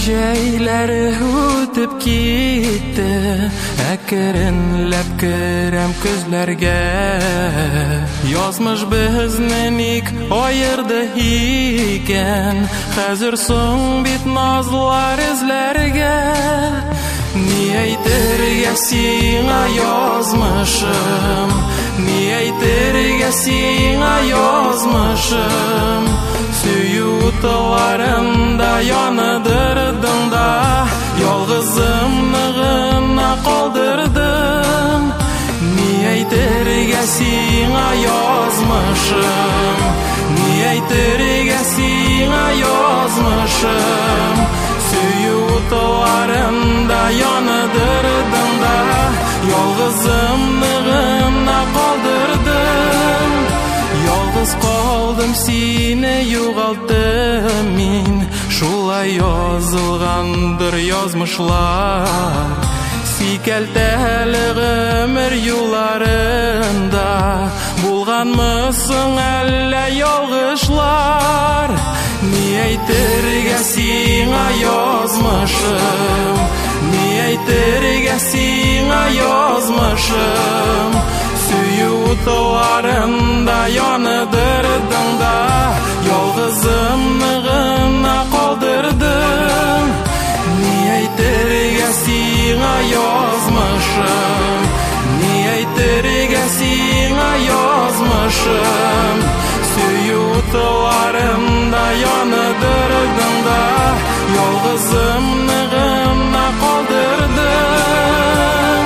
Kecheyleri ötüp gitti, Әкірінләп керем күзләргә. Язмыш безнең ник айырды икән, Хәзер соң бит назлар эзләргә. Ни әйтергә сиңа язмышым, Ни әйтергә сиңа язмышым. Сөю утыларында яныдырдың да, Ялгызымны гына калдырдым. Ни әйтергә сиңа язмышым, Ни әйтергә сиңа язмышым. Сөю утыларында яныдырдың да, Ялгызымны гына калдырдым. Ялгыз калдым, сине югалтым мин, Шулай язылгандыр язмышлар. Сикәлтәле гомер юлларында, Булганмысың әллә ялгышлар. Ни әйтергә сиңа язмышым, Ни әйтергә сиңа язмышым. Сөю утыларында яныдырдың да, Ялгызымны гына калдырдым. Ни әйтергә сиңа язмышым, Ни әйтергә сиңа язмышым. Сөю утыларында яныдырдың да, Ялгызымны гына калдырдым.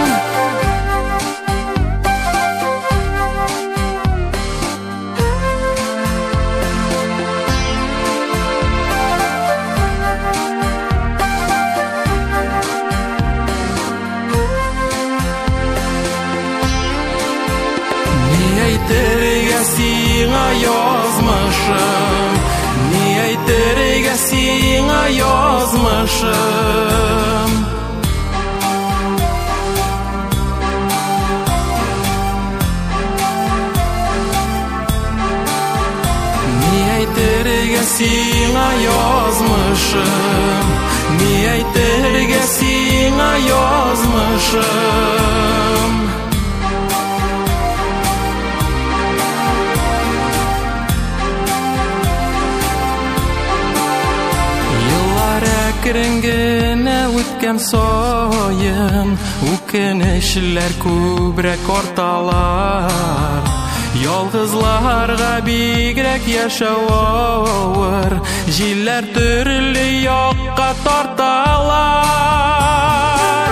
Ни әйтергә сиңа язмышым, Ни әйтергә сиңа язмышым. Ни әйтергә сиңа язмышым, Ни әйтергә сиңа язмышым. Әкрен-генә үткән саен, Үкенечләр күбрәк арталар. Ялгызларга бигрәк яшәү авыр, Җилләр төрле якка тарталар.